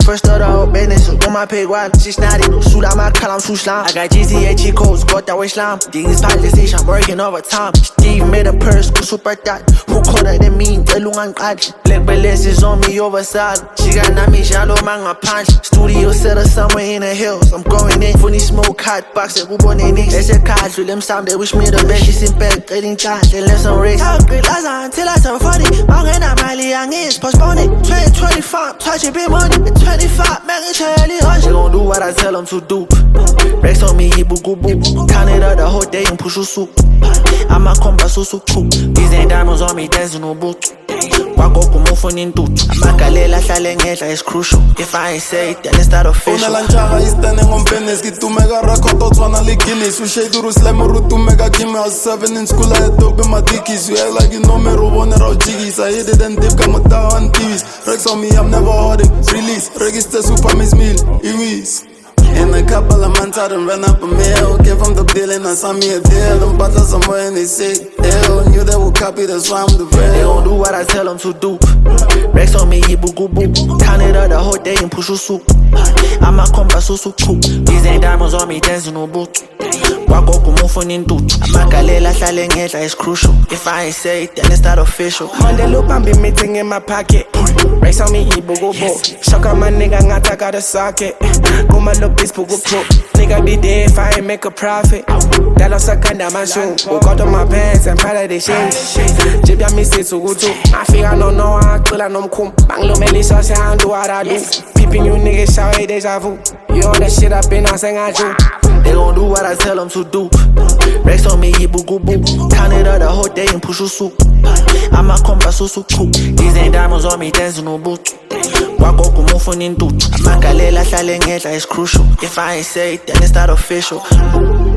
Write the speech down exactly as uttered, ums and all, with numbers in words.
First order of business, on my pay one. She's snotty, shoot out my column, shoot slime. I got G Z A cheat codes, got that way slime. These pilot station, I'm working overtime. Steve made a purse, go super that. Who colder than me, the long and catch. Black balance is on me oversized. She got Nami, shallow manga punch. Studio set us somewhere in the hills. I'm going in, funny smoke, hot box, who born in Nix. There's a card, with them sound, they wish me the best. She's in bed, getting charged, they left some race. Talk great last until I turn forty. I'm gonna Miley Young is postpone it. twenty twenty-five, touch it, big money. twenty-five, man, it's early hush. They gon' do what I tell them to do. Rex on me, he boo boo boo. Count it up the whole day and push you soup. I'm a compa so so cool. These ain't diamonds on me, dancing no boot. Wako kumufuni ntutu. Amagalela hlale ngedla is crucial. If I ain't say it, then it's not official. Una lanchaga is standing on business. Gitu mega record out one ali Guinness. We shade uru slam rutu mega gimme. I was seven in school, I had dope in my dickies. You act like you know me, one around jiggies. I hit it and dip, got my down on T Vs. Rex on me, I'm never hoarding. Release, register super miss meal. Iwis. In a couple of months, I done ran up a meal. Gave them the bill and I saw me a deal. Them butlers somewhere and they say, hell, knew they would copy, that's why I'm the real. They gon' do what I tell them to do. Rex on me, he boo boo boo. Count it up the whole day and push you soup. I'm a compa so so cool. These ain't diamonds on me, dancing no boot. Wako kumufuni ntutu. Amagalela hlale ngedla is crucial. If I ain't say it, then it's not official. On the loop, I'm be meeting in my pocket. Rex on me, he boo boo boo. Shock out my nigga, ngata got a socket. Go my look, bitch, boo boo boo. Nigga be dead if I ain't make a profit. That lost a gun down my shoe. Woke out on my pants and proud of the shit. Jib ya missy to go to. I feel I don't know how I kill I know kum. Bang lo meli so say I do what I do. Peeping you niggas shout hey deja vu. You on that shit up in I sing I do. They gon' do what I tell them to do. Rex on me, he boo boo boo. Count it up the whole day and push you soup. I'm a compa so so cool. These ain't diamonds on me, dancing no boot. Wako kumufuni ntutu. Amagalela hlale ngedla is crucial. If I ain't say it, then it's not official.